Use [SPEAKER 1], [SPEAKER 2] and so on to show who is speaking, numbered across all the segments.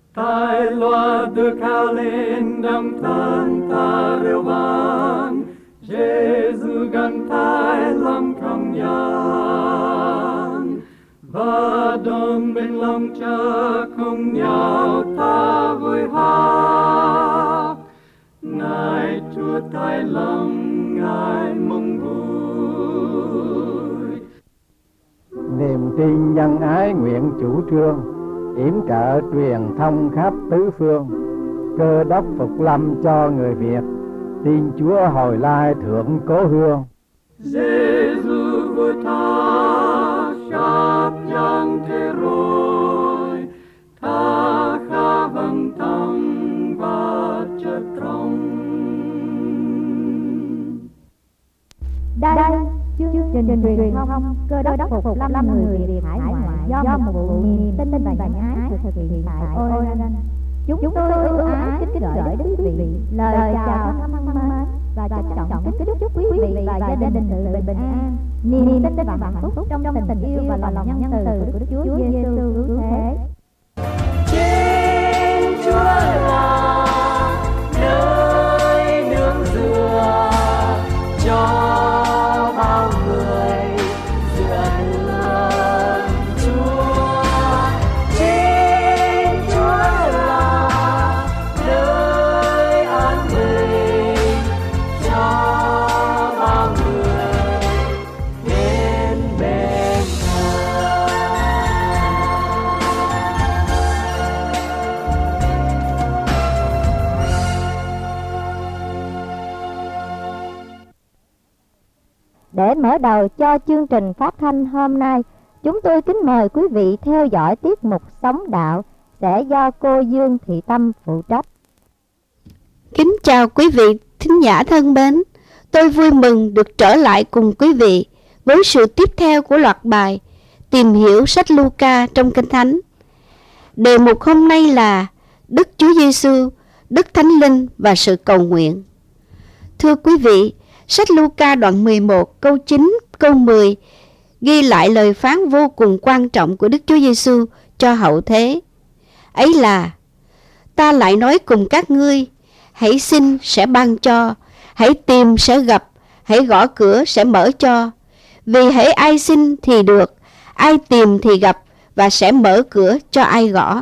[SPEAKER 1] Tai loa đưa cao lên đâm than ta rêu vang, Giêsu gần tai lòng công nhân, và đồng bên lòng cha cùng nhau ta vui hát. Ngài Chúa tai lòng Ngài mong vui.
[SPEAKER 2] Niềm tin nhân ái nguyện chủ trương, yểm trợ truyền thông khắp tứ phương. Cơ đốc phục lâm cho người Việt, tin Chúa hồi lai thượng cố hương.
[SPEAKER 1] Giêsu vui tha khắp dân thế rồi, tha khá vâng tâm và chất trong.
[SPEAKER 3] Đây chương trình truyền thông Cơ đốc phục lâm người Việt hải ngoại do một vụ niềm tin và nhân ái thực hiện tại Oregon. Chúng tôi ưu ái kính gửi đến quý vị lời chào thân mến và trân trọng kính chúc quý vị và gia đình sự bình an, niềm tin và hạnh phúc trong tình yêu và lòng nhân từ của Đức Chúa Giêsu cứu thế.
[SPEAKER 1] Trên Chúa là nơi nương dựa cho bao người dựa nương Chúa. Trên Chúa là nơi an bình cho bao người đến bên
[SPEAKER 3] Để mở đầu cho chương trình phát thanh hôm nay, chúng tôi kính mời quý vị theo dõi tiết mục Sống Đạo sẽ do cô Dương Thị Tâm phụ trách.
[SPEAKER 4] Kính chào quý vị thính giả thân mến, tôi vui mừng được trở lại cùng quý vị với sự tiếp theo của loạt bài Tìm hiểu sách Luca trong Kinh Thánh. Đề mục hôm nay là Đức Chúa Giêsu, Đức Thánh Linh và sự cầu nguyện. Thưa quý vị, sách Luca đoạn 11 câu 9 câu 10 ghi lại lời phán vô cùng quan trọng của Đức Chúa Giêsu cho hậu thế. Ấy là: ta lại nói cùng các ngươi, hãy xin sẽ ban cho, hãy tìm sẽ gặp, hãy gõ cửa sẽ mở cho. Vì hễ ai xin thì được, ai tìm thì gặp, và sẽ mở cửa cho ai gõ.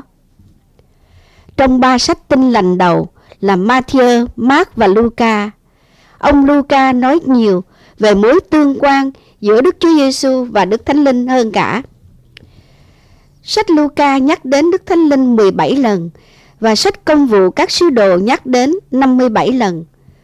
[SPEAKER 4] Trong ba sách Tin Lành đầu là Ma-thi-ơ, Mác và Luca, ông Luca nói nhiều về mối tương quan giữa Đức Chúa Giêsu và Đức Thánh Linh hơn cả. Sách Luca nhắc đến Đức Thánh Linh 17 lần và sách Công vụ các sứ đồ nhắc đến 57 lần.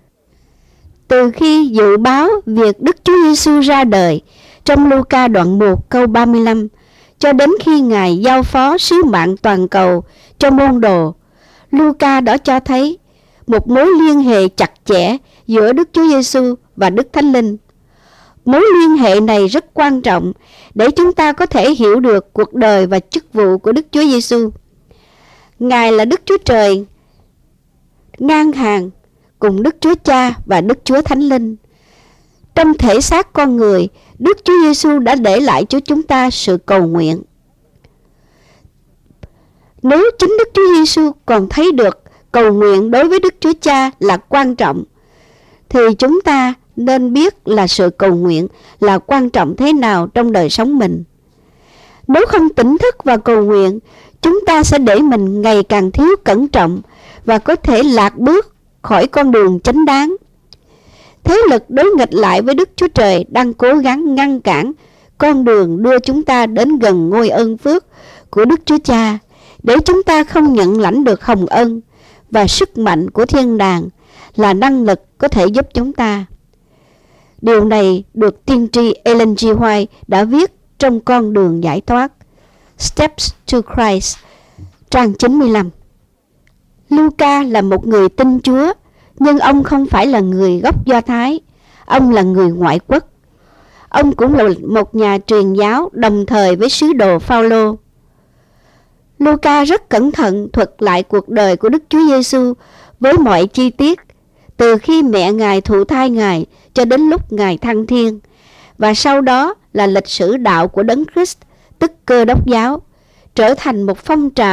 [SPEAKER 4] Từ khi dự báo việc Đức Chúa Giêsu ra đời trong Luca đoạn 1 câu 35 cho đến khi Ngài giao phó sứ mạng toàn cầu cho môn đồ, Luca đã cho thấy một mối liên hệ chặt chẽ giữa Đức Chúa Giêsu và Đức Thánh Linh. Mối liên hệ này rất quan trọng để chúng ta có thể hiểu được cuộc đời và chức vụ của Đức Chúa Giêsu. Ngài là Đức Chúa Trời ngang hàng cùng Đức Chúa Cha và Đức Chúa Thánh Linh. Trong thể xác con người, Đức Chúa Giêsu đã để lại cho chúng ta sự cầu nguyện. Nếu chính Đức Chúa Giêsu còn thấy được cầu nguyện đối với Đức Chúa Cha là quan trọng, thì chúng ta nên biết là sự cầu nguyện là quan trọng thế nào trong đời sống mình. Nếu không tỉnh thức và cầu nguyện, chúng ta sẽ để mình ngày càng thiếu cẩn trọng và có thể lạc bước khỏi con đường chánh đáng. Thế lực đối nghịch lại với Đức Chúa Trời đang cố gắng ngăn cản con đường đưa chúng ta đến gần ngôi ơn phước của Đức Chúa Cha, để chúng ta không nhận lãnh được hồng ân và sức mạnh của thiên đàng là năng lực có thể giúp chúng ta. Điều này được tiên tri Ellen G. White đã viết trong Con đường giải thoát, Steps to Christ, trang 95. Luca là một người tin Chúa, nhưng ông không phải là người gốc Do Thái, ông là người ngoại quốc. Ông cũng là một nhà truyền giáo đồng thời với sứ đồ Phao-lô. Luca rất cẩn thận thuật lại cuộc đời của Đức Chúa Giêsu với mọi chi tiết, từ khi mẹ Ngài thụ thai Ngài cho đến lúc Ngài thăng thiên, và sau đó là lịch sử đạo của Đấng Christ, tức Cơ Đốc giáo, trở thành một phong trào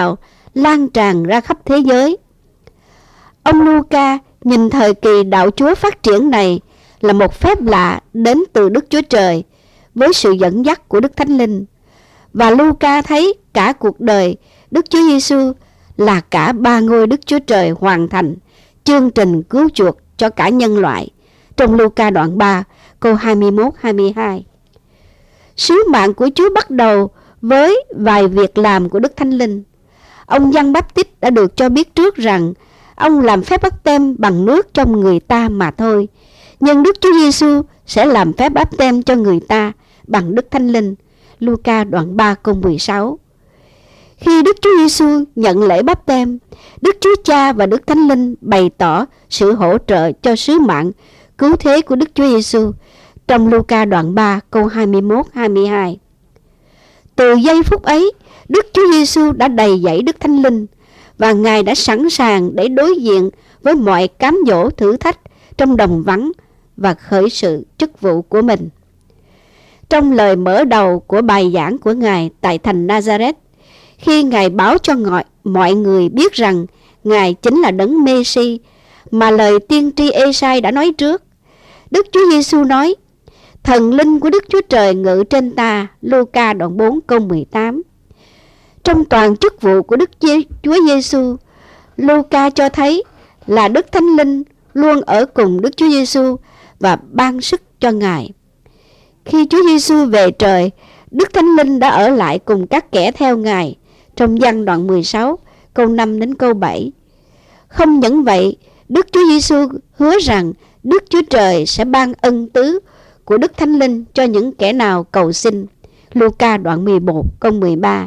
[SPEAKER 4] lan tràn ra khắp thế giới. Ông Luca nhìn thời kỳ đạo Chúa phát triển này là một phép lạ đến từ Đức Chúa Trời với sự dẫn dắt của Đức Thánh Linh. Và Luca thấy cả cuộc đời Đức Chúa Giêsu là cả ba ngôi Đức Chúa Trời hoàn thành chương trình cứu chuộc cho cả nhân loại trong Luca đoạn 3 câu 21-22. Sứ mạng của Chúa bắt đầu với vài việc làm của Đức Thánh Linh. Ông Giăng Báp-tít đã được cho biết trước rằng ông làm phép báp têm bằng nước cho người ta mà thôi, nhưng Đức Chúa Giêsu sẽ làm phép báp têm cho người ta bằng Đức Thánh Linh. Luca đoạn 3 câu 16. Khi Đức Chúa Giêsu nhận lễ báp têm, Đức Chúa Cha và Đức Thánh Linh bày tỏ sự hỗ trợ cho sứ mạng cứu thế của Đức Chúa Giêsu trong Luca đoạn 3 câu 21-22. Từ giây phút ấy, Đức Chúa Giêsu đã đầy dẫy Đức Thánh Linh và Ngài đã sẵn sàng để đối diện với mọi cám dỗ thử thách trong đồng vắng và khởi sự chức vụ của mình. Trong lời mở đầu của bài giảng của Ngài tại thành Nazareth, khi Ngài báo cho mọi người biết rằng Ngài chính là Đấng Mê-si mà lời tiên tri Ê-sai đã nói trước, Đức Chúa Giêsu nói: Thần linh của Đức Chúa Trời ngự trên ta. Luca đoạn 4 câu 18. Trong toàn chức vụ của Đức Chúa Giêsu, Luca cho thấy là Đức Thánh Linh luôn ở cùng Đức Chúa Giêsu và ban sức cho Ngài. Khi Chúa Giêsu về trời, Đức Thánh Linh đã ở lại cùng các kẻ theo Ngài trong Giăng đoạn 16 câu 5 đến câu 7. Không những vậy, Đức Chúa Giêsu hứa rằng Đức Chúa Trời sẽ ban ân tứ của Đức Thánh Linh cho những kẻ nào cầu xin. Luca đoạn 11 câu 13.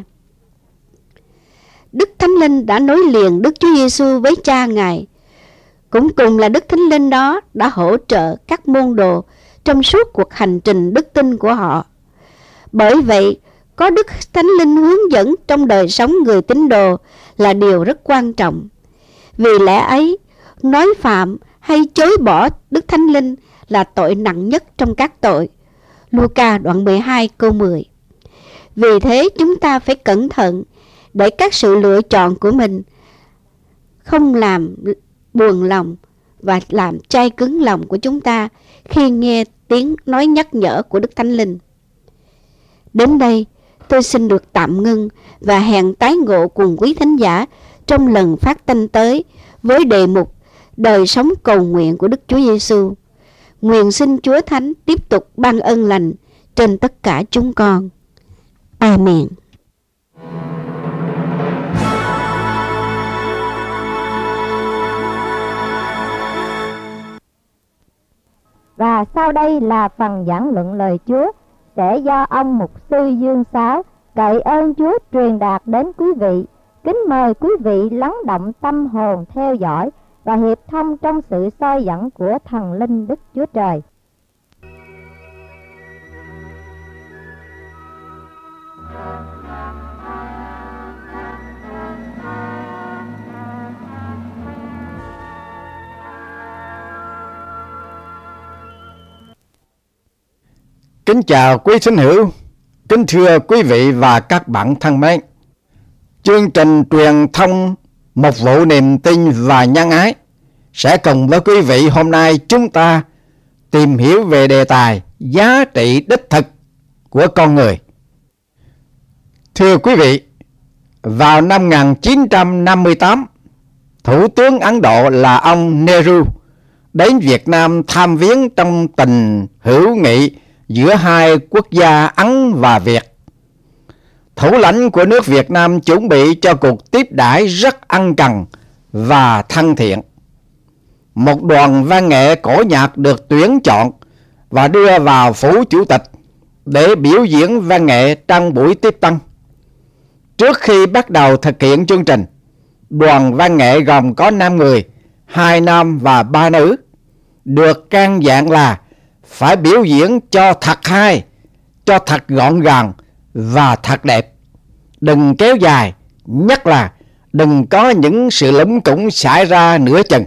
[SPEAKER 4] Đức Thánh Linh đã nối liền Đức Chúa Giêsu với Cha Ngài. Cũng cùng là Đức Thánh Linh đó đã hỗ trợ các môn đồ trong suốt cuộc hành trình đức tin của họ. Bởi vậy, có Đức Thánh Linh hướng dẫn trong đời sống người tín đồ là điều rất quan trọng. Vì lẽ ấy, nói phạm hay chối bỏ Đức Thánh Linh là tội nặng nhất trong các tội. Luca đoạn 12 câu 10. Vì thế chúng ta phải cẩn thận để các sự lựa chọn của mình không làm buồn lòng và làm chai cứng lòng của chúng ta khi nghe tiếng nói nhắc nhở của Đức Thánh Linh. Đến đây, tôi xin được tạm ngưng và hẹn tái ngộ cùng quý thính giả trong lần phát thanh tới với đề mục Đời sống cầu nguyện của Đức Chúa Giêsu. Nguyện xin Chúa Thánh tiếp tục ban ân lành trên tất cả chúng con. Amen.
[SPEAKER 3] Và sau đây là phần giảng luận lời Chúa sẽ do ông mục sư Dương Sáo cậy ơn Chúa truyền đạt đến quý vị. Kính mời quý vị lắng động tâm hồn theo dõi và hiệp thông trong sự soi dẫn của thần linh Đức Chúa Trời.
[SPEAKER 2] Kính chào quý thính hữu, kính thưa quý vị và các bạn thân mến. Chương trình truyền thông Một Vụ Niềm Tin và Nhân Ái sẽ cùng với quý vị hôm nay chúng ta tìm hiểu về đề tài giá trị đích thực của con người. Thưa quý vị, vào năm 1958, Thủ tướng Ấn Độ là ông Nehru đến Việt Nam tham viếng trong tình hữu nghị giữa hai quốc gia Ấn và Việt. Thủ lãnh của nước Việt Nam chuẩn bị cho cuộc tiếp đãi rất ân cần và thân thiện. Một đoàn văn nghệ cổ nhạc được tuyển chọn và đưa vào phủ chủ tịch để biểu diễn văn nghệ trong buổi tiếp tân. Trước khi bắt đầu thực hiện chương trình, đoàn văn nghệ gồm có 5 người, 2 nam và 3 nữ, được căn dặn là phải biểu diễn cho thật hay, cho thật gọn gàng và thật đẹp. Đừng kéo dài, nhất là đừng có những sự lúng củng xảy ra nửa chừng.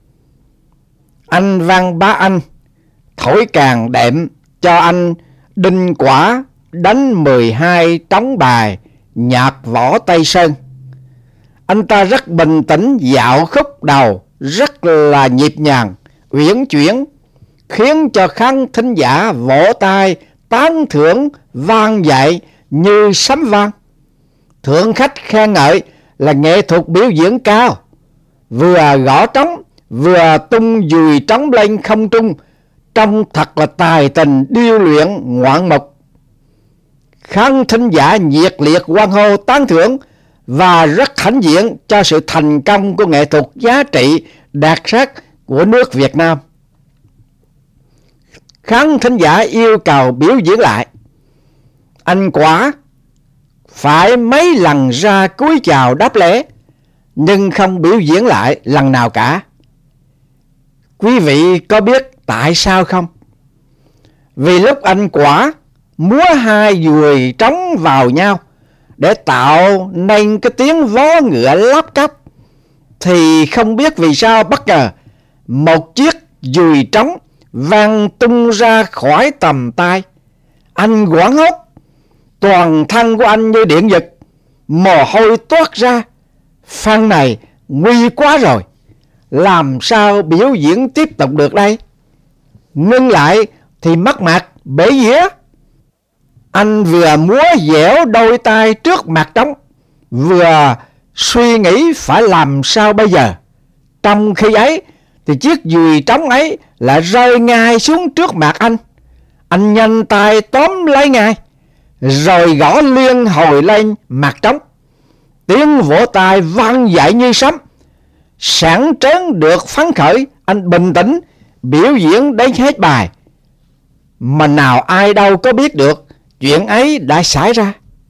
[SPEAKER 2] Anh Văn Bá Anh thổi càng đệm cho anh Đinh Quả đánh 12 trống bài nhạc Võ Tây Sơn. Anh ta rất bình tĩnh dạo khúc đầu, rất là nhịp nhàng, uyển chuyển, khiến cho khán thính giả vỗ tay tán thưởng vang dậy như sấm vang. Thượng khách khen ngợi là nghệ thuật biểu diễn cao, vừa gõ trống vừa tung dùi trống lên không trung, trông thật là tài tình điêu luyện ngoạn mục. Khán thính giả nhiệt liệt hoan hô tán thưởng và rất hãnh diện cho sự thành công của nghệ thuật giá trị đặc sắc của nước Việt Nam. Khán thính giả yêu cầu biểu diễn lại. Anh Quả phải mấy lần ra cúi chào đáp lễ, nhưng không biểu diễn lại lần nào cả. Quý vị có biết tại sao không? Vì lúc anh Quả múa hai dùi trống vào nhau để tạo nên cái tiếng vó ngựa lắp cắp, thì không biết vì sao bất ngờ một chiếc dùi trống vang tung ra khỏi tầm tay. Anh hoảng hốt, toàn thân của anh như điện giật, mồ hôi toát ra. Phan này nguy quá rồi, làm sao biểu diễn tiếp tục được đây? Ngưng lại thì mất mặt bể dĩa. Anh vừa múa dẻo đôi tay trước mặt trống, vừa suy nghĩ phải làm sao bây giờ. Trong khi ấy thì chiếc dùi trống ấy lại rơi ngay xuống trước mặt anh. Anh nhanh tay tóm lấy ngay, rồi gõ liên hồi lên mặt trống. Tiếng vỗ tay vang dậy như sấm. Sảng trớn được phấn khởi, anh bình tĩnh biểu diễn đến hết bài. Mà nào ai đâu có biết được chuyện ấy đã xảy ra.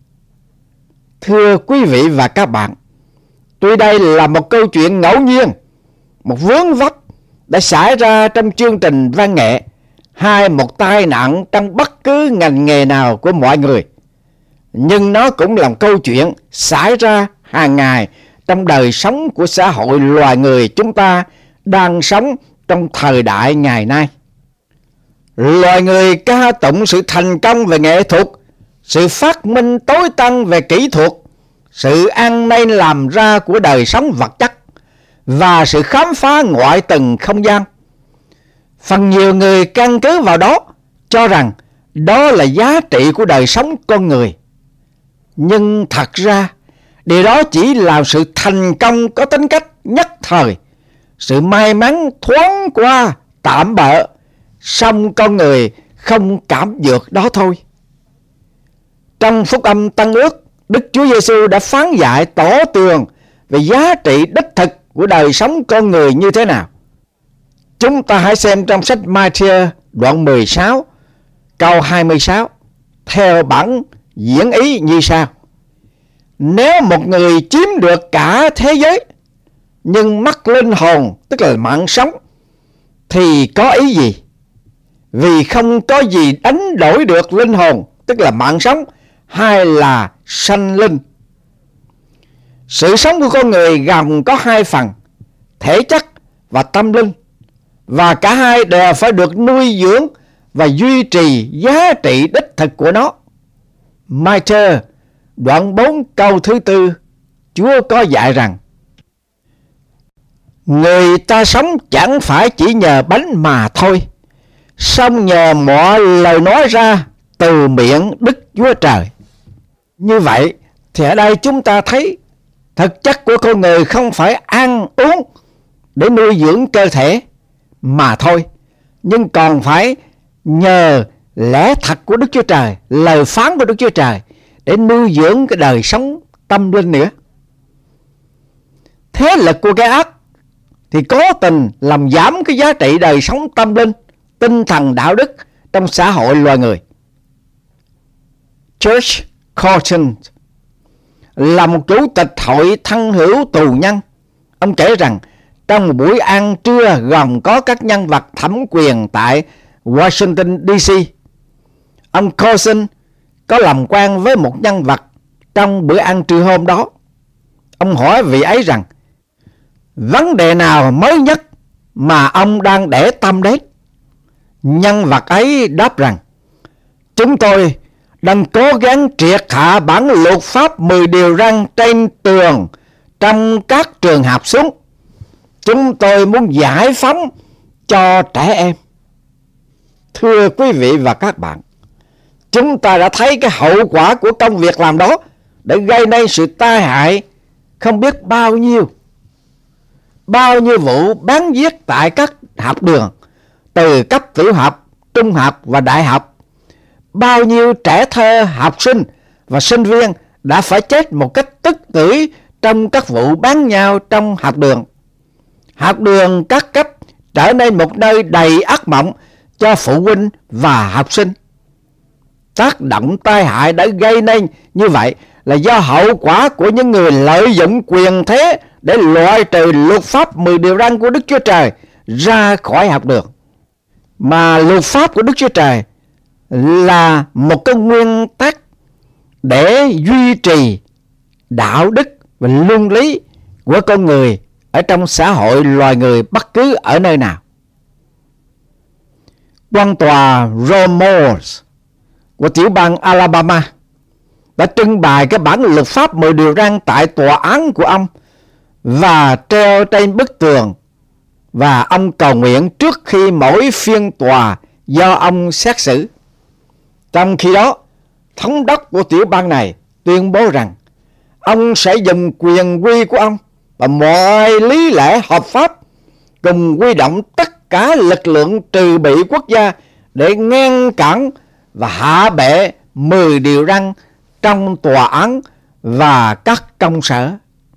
[SPEAKER 2] Thưa quý vị và các bạn, tuy đây là một câu chuyện ngẫu nhiên, một vướng vấp đã xảy ra trong chương trình văn nghệ, hay một tai nạn trong bất cứ ngành nghề nào của mọi người, nhưng nó cũng là một câu chuyện xảy ra hàng ngày trong đời sống của xã hội loài người chúng ta đang sống trong thời đại ngày nay. Loài người ca tụng sự thành công về nghệ thuật, sự phát minh tối tân về kỹ thuật, sự ăn nên làm ra của đời sống vật chất và sự khám phá ngoại tầng không gian. Phần nhiều người căn cứ vào đó cho rằng đó là giá trị của đời sống con người. Nhưng thật ra điều đó chỉ là sự thành công có tính cách nhất thời, sự may mắn thoáng qua tạm bợ, song con người không cảm được đó thôi. Trong Phúc âm Tân Ước, Đức Chúa Giêsu đã phán dạy tỏ tường về giá trị đích thực của đời sống con người như thế nào. Chúng ta hãy xem trong sách Ma-thi-ơ đoạn 16 câu 26 theo bản diễn ý như sau: Nếu một người chiếm được cả thế giới nhưng mất linh hồn, tức là mạng sống, thì có ý gì? Vì không có gì đánh đổi được linh hồn, tức là mạng sống, hay là sanh linh. Sự sống của con người gồm có hai phần, thể chất và tâm linh, và cả hai đều phải được nuôi dưỡng và duy trì giá trị đích thực của nó. Ma-thi-ơ đoạn 4 câu thứ 4, Chúa có dạy rằng: Người ta sống chẳng phải chỉ nhờ bánh mà thôi, song nhờ mọi lời nói ra từ miệng Đức Chúa Trời. Như vậy thì ở đây chúng ta thấy thực chất của con người không phải ăn uống để nuôi dưỡng cơ thể mà thôi, nhưng còn phải nhờ lẽ thật của Đức Chúa Trời, lời phán của Đức Chúa Trời để nuôi dưỡng cái đời sống tâm linh nữa. Thế lực của cái ác thì cố tình làm giảm cái giá trị đời sống tâm linh, tinh thần đạo đức trong xã hội loài người. George Carlton là một chủ tịch hội thân hữu tù nhân. Ông kể rằng trong một buổi ăn trưa gồm có các nhân vật thẩm quyền tại Washington DC, ông Carlton có làm quen với một nhân vật trong bữa ăn trưa hôm đó. Ông hỏi vị ấy rằng vấn đề nào mới nhất mà ông đang để tâm đến. Nhân vật ấy đáp rằng: Chúng tôi đang cố gắng triệt hạ bản luật pháp 10 điều răn trên tường trong các trường học xuống. Chúng tôi muốn giải phóng cho trẻ em. Thưa quý vị và các bạn, chúng ta đã thấy cái hậu quả của công việc làm đó để gây nên sự tai hại không biết bao nhiêu vụ bắn giết tại các học đường, từ cấp tiểu học, trung học và đại học. Bao nhiêu trẻ thơ, học sinh và sinh viên đã phải chết một cách tức tưởi trong các vụ bắn nhau trong học đường. Học đường các cấp trở nên một nơi đầy ác mộng cho phụ huynh và học sinh. Tác động tai hại đã gây nên như vậy là do hậu quả của những người lợi dụng quyền thế để loại trừ luật pháp 10 điều răn của Đức Chúa Trời ra khỏi học đường. Mà luật pháp của Đức Chúa Trời là một cái nguyên tắc để duy trì đạo đức và luân lý của con người ở trong xã hội loài người bất cứ ở nơi nào. Quan tòa Ramos của tiểu bang Alabama đã trưng bày cái bản luật pháp 10 điều răn tại tòa án của ông và treo trên bức tường, và ông cầu nguyện trước khi mỗi phiên tòa do ông xét xử. Trong khi đó, thống đốc của tiểu bang này tuyên bố rằng ông sẽ dùng quyền quy của ông và mọi lý lẽ hợp pháp cùng huy động tất cả lực lượng trừ bị quốc gia để ngăn cản và hạ bệ 10 điều răn trong tòa án và các công sở.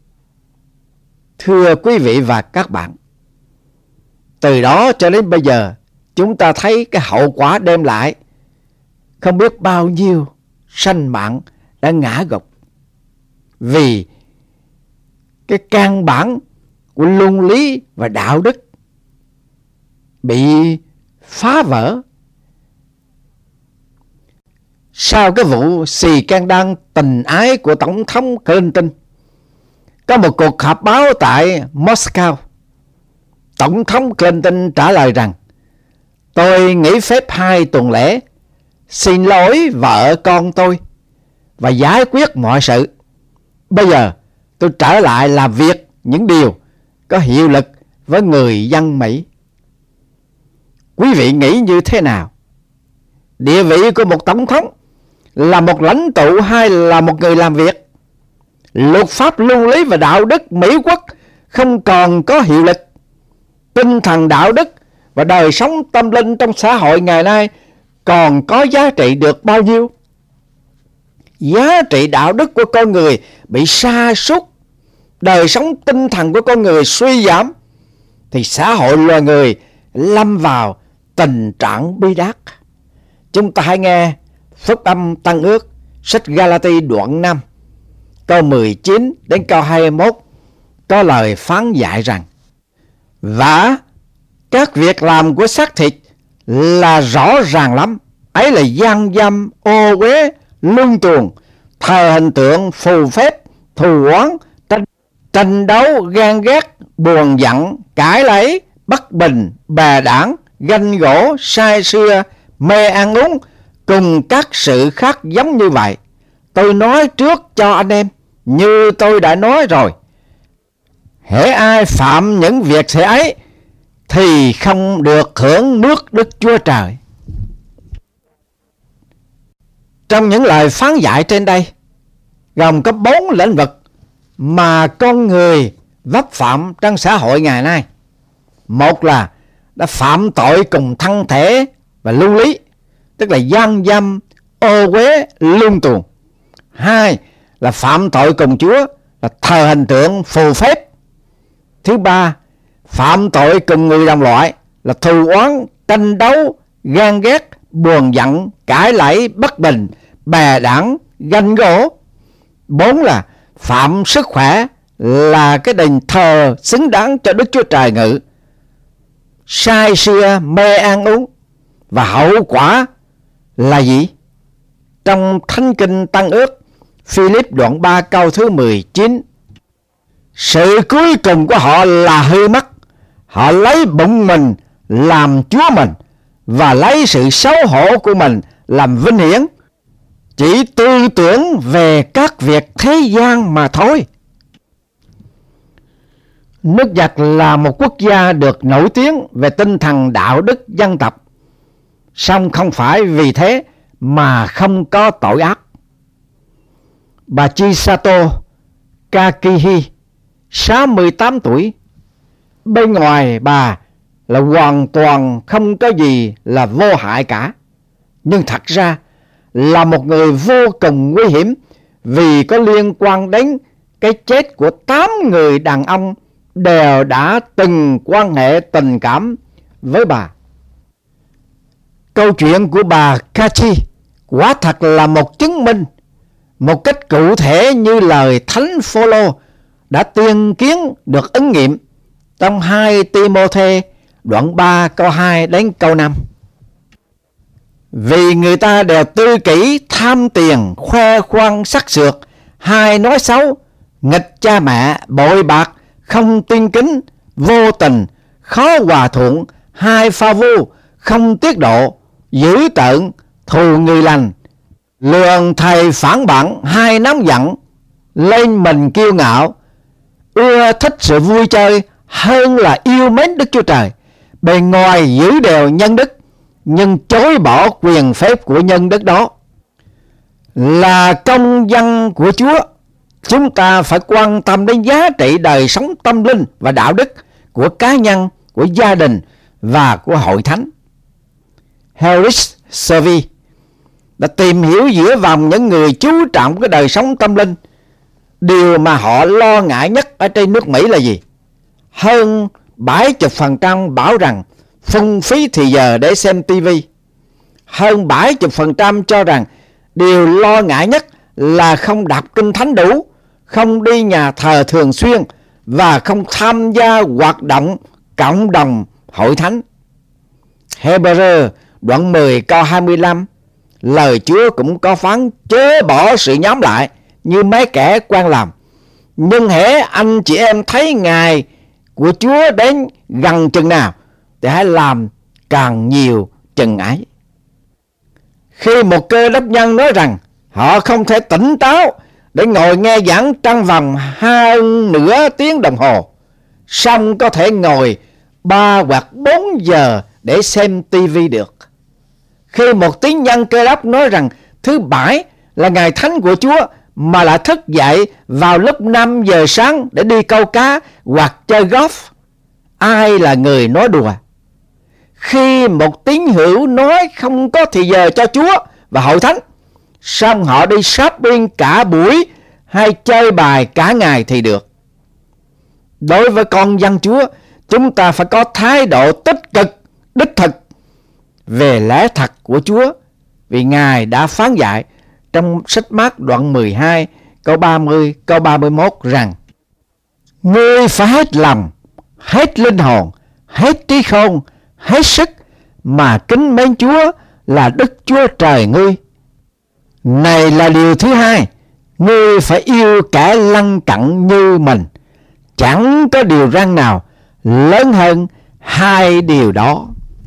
[SPEAKER 2] Thưa quý vị và các bạn, từ đó cho đến bây giờ, chúng ta thấy cái hậu quả đem lại không biết bao nhiêu sanh mạng đã ngã gục vì cái căn bản của luân lý và đạo đức bị phá vỡ. Sau cái vụ scandal tình ái của Tổng thống Clinton, có một cuộc họp báo tại Moscow. Tổng thống Clinton trả lời rằng: tôi nghỉ phép 2 tuần lễ, xin lỗi vợ con tôi và giải quyết mọi sự. Bây giờ tôi trở lại làm việc những điều có hiệu lực với người dân Mỹ. Quý vị nghĩ như thế nào? Địa vị của một tổng thống là một lãnh tụ hay là một người làm việc? Luật pháp luân lý và đạo đức Mỹ quốc không còn có hiệu lực. Tinh thần đạo đức và đời sống tâm linh trong xã hội ngày nay còn có giá trị được bao nhiêu? Giá trị đạo đức của con người bị sa sút, đời sống tinh thần của con người suy giảm, thì xã hội loài người lâm vào tình trạng bi đát. Chúng ta hãy nghe Phúc âm Tân Ước, sách Galati đoạn 5, câu 19 đến câu 21, có lời phán dạy rằng: và các việc làm của xác thịt là rõ ràng lắm, ấy là gian dâm, ô uế, luân tuồng, thờ hình tượng, phù phép, thù oán, tranh đấu, ghen ghét, buồn giận, cãi lấy, bất bình, bè đảng, ganh gỗ, say sưa, mê ăn uống, cùng các sự khác giống như vậy. Tôi nói trước cho anh em, như tôi đã nói rồi, hễ ai phạm những việc thế ấy thì không được hưởng nước Đức Chúa Trời. Trong những lời phán dạy trên đây gồm có 4 lĩnh vực mà con người vấp phạm trong xã hội ngày nay. Một là đã phạm tội cùng thân thể và luân lý, tức là gian dâm, ô uế, luân tuồng. 2 là phạm tội cùng Chúa, là thờ hình tượng, phù phép. Thứ 3, phạm tội cùng người đồng loại, là thù oán, tranh đấu, ghen ghét, buồn giận, cãi lẫy, bất bình, bè đảng, ganh gỗ. 4 là phạm sức khỏe, là cái đền thờ xứng đáng cho Đức Chúa Trời ngự, say sưa, mê ăn uống. Và hậu quả là gì? Trong Thánh Kinh Tân Ước, Philip đoạn 3 câu thứ 19, sự cuối cùng của họ là hư mất. Họ lấy bụng mình làm Chúa mình và lấy sự xấu hổ của mình làm vinh hiển, chỉ tư tưởng về các việc thế gian mà thôi. Nước Nhật là một quốc gia được nổi tiếng về tinh thần đạo đức dân tộc, song không phải vì thế mà không có tội ác. Bà Chisato Kakihi, 68 tuổi, bên ngoài bà là hoàn toàn không có gì là vô hại cả, nhưng thật ra là một người vô cùng nguy hiểm vì có liên quan đến cái chết của 8 người đàn ông đều đã từng quan hệ tình cảm với bà. Câu chuyện của bà Kachi quả thật là một chứng minh một cách cụ thể như lời Thánh Phaolô đã tiên kiến được ứng nghiệm trong 2 Ti-mô-thê đoạn 3 câu 2 đến câu 5. Vì người ta đều tư kỷ, tham tiền, khoe khoang sắc sược, hay nói xấu, nghịch cha mẹ, bội bạc, không tin kính, vô tình, khó hòa thuận, hay pha vu, không tiết độ, dữ tợn, thù người lành, lường thầy phản bạn, hay nóng giận, lên mình kiêu ngạo, ưa thích sự vui chơi hơn là yêu mến Đức Chúa Trời, bề ngoài giữ đều nhân đức nhưng chối bỏ quyền phép của nhân đức đó. Là công dân của Chúa, chúng ta phải quan tâm đến giá trị đời sống tâm linh và đạo đức của cá nhân, của gia đình và của hội thánh. Harris Survey đã tìm hiểu giữa vòng những người chú trọng cái đời sống tâm linh, điều mà họ lo ngại nhất ở trên nước Mỹ là gì? Hơn 70% bảo rằng phung phí thì giờ để xem TV. Hơn 70% cho rằng điều lo ngại nhất là không đọc kinh thánh đủ, không đi nhà thờ thường xuyên và không tham gia hoạt động cộng đồng hội thánh. Hebrew đoạn 10 câu 25, lời Chúa cũng có phán chớ bỏ sự nhóm lại như mấy kẻ quan làm. Nhưng hễ anh chị em thấy ngày của Chúa đến gần chừng nào thì hãy làm càng nhiều chừng ấy. Khi một Cơ Đốc nhân nói rằng họ không thể tỉnh táo để ngồi nghe giảng trong vòng hơn nửa tiếng đồng hồ, song có thể ngồi 3 hoặc 4 giờ để xem TV được. Khi một tín nhân Cơ Đốc nói rằng thứ Bảy là ngày thánh của Chúa mà lại thức dậy vào lúc 5 giờ sáng để đi câu cá hoặc chơi golf, ai là người nói đùa? Khi một tín hữu nói không có thì giờ cho Chúa và hội thánh, xong họ đi shopping cả buổi hay chơi bài cả ngày thì được. Đối với con dân Chúa, chúng ta phải có thái độ tích cực, đích thực về lẽ thật của Chúa, vì Ngài đã phán dạy trong sách Mác đoạn 12 câu 30 câu 31 rằng: ngươi phải hết lòng, hết linh hồn, hết trí khôn, hết sức mà kính mến Chúa là Đức Chúa Trời ngươi. Này là điều thứ hai, ngươi phải yêu kẻ lân cận như mình. Chẳng có điều răn nào lớn hơn hai điều đó.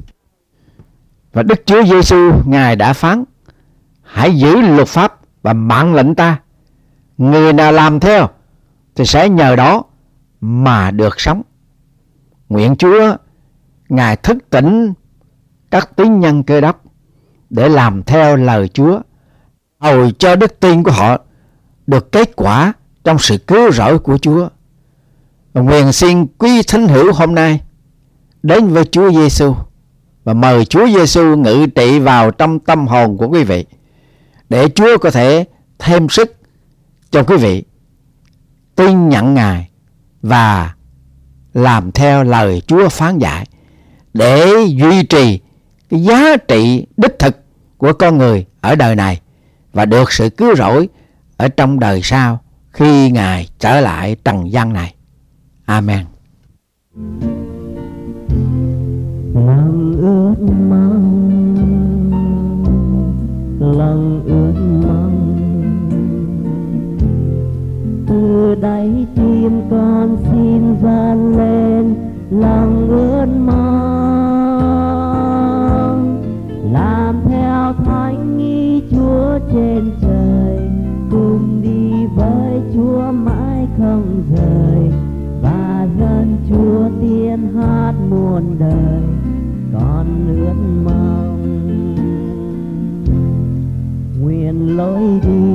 [SPEAKER 2] Và Đức Chúa Giêsu Ngài đã phán: hãy giữ luật pháp và mạng lệnh ta. Người nào làm theo thì sẽ nhờ đó mà được sống. Nguyện Chúa Ngài thức tỉnh các tín nhân Cơ Đốc để làm theo lời Chúa, hầu cho đức tin của họ được kết quả trong sự cứu rỗi của Chúa. Và nguyện xin quý thính hữu hôm nay đến với Chúa Giêsu và mời Chúa Giêsu ngự trị vào trong tâm hồn của quý vị, để Chúa có thể thêm sức cho quý vị tin nhận Ngài và làm theo lời Chúa phán dạy, để duy trì cái giá trị đích thực của con người ở đời này và được sự cứu rỗi ở trong đời sau khi Ngài trở lại trần gian này. Amen.
[SPEAKER 5] Lòng ước mong, lòng ước mong, từ đáy tim con xin vang lên lòng ước mong, làm theo thánh ý Chúa trên trời, cùng đi với Chúa mãi không rời và dần muôn đời con ước mong. Nguyện lối đi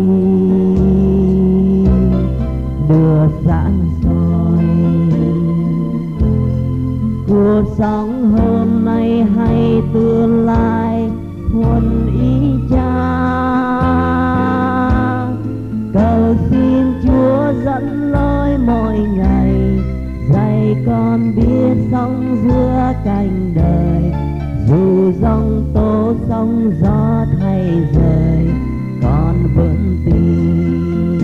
[SPEAKER 5] đưa sáng soi, cuộc sống hôm nay hay tương lai thuận ý Cha. Cầu xin Chúa dẫn lối mỗi ngày, dạy con biết sống giữa cảnh đời. Dù giông tố sóng gió thay rời, con vẫn tin.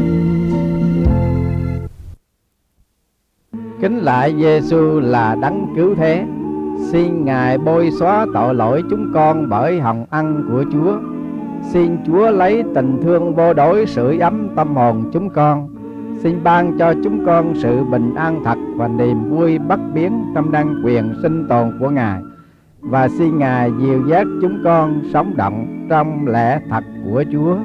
[SPEAKER 2] Kính lạy Giêsu là đấng cứu thế, xin Ngài bôi xóa tội lỗi chúng con bởi hồng ân của Chúa. Xin Chúa lấy tình thương vô đối sưởi ấm tâm hồn chúng con. Xin ban cho chúng con sự bình an thật và niềm vui bất biến trong năng quyền sinh tồn của Ngài. Và xin Ngài dìu dắt chúng con sống động trong lẽ thật của Chúa.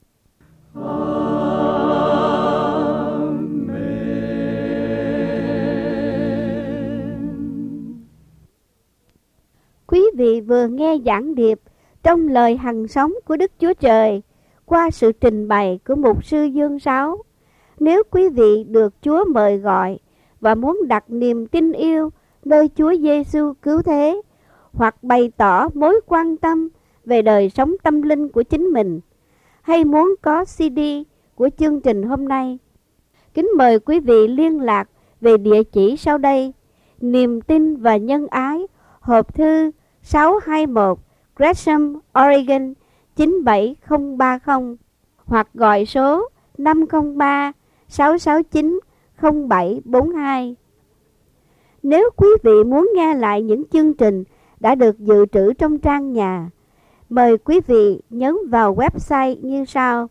[SPEAKER 4] Quý vị vừa nghe giảng điệp trong lời hằng sống của Đức Chúa Trời qua sự trình bày của mục sư Dương Sáu. Nếu quý vị được Chúa mời gọi và muốn đặt niềm tin yêu nơi Chúa Giêsu cứu thế, hoặc bày tỏ mối quan tâm về đời sống tâm linh của chính mình, hay muốn có CD của chương trình hôm nay, kính mời quý vị liên lạc về địa chỉ sau đây: Niềm tin và nhân ái, hộp thư 621 Gresham, Oregon 97030, hoặc gọi số 503 669 0742. Nếu quý vị muốn nghe lại những chương trình đã được dự trữ trong trang nhà, mời quý vị nhấn vào website như sau: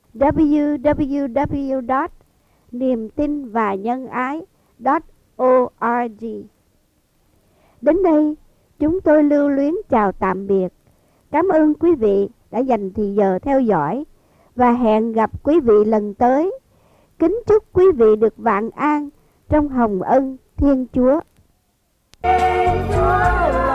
[SPEAKER 4] www.niemtinvanhângai.org. Đến đây, chúng tôi lưu luyến chào tạm biệt. Cảm ơn quý vị đã dành thời giờ theo dõi và hẹn gặp quý vị lần tới. Kính chúc quý vị được vạn an trong hồng ân Thiên Chúa.
[SPEAKER 3] Chúa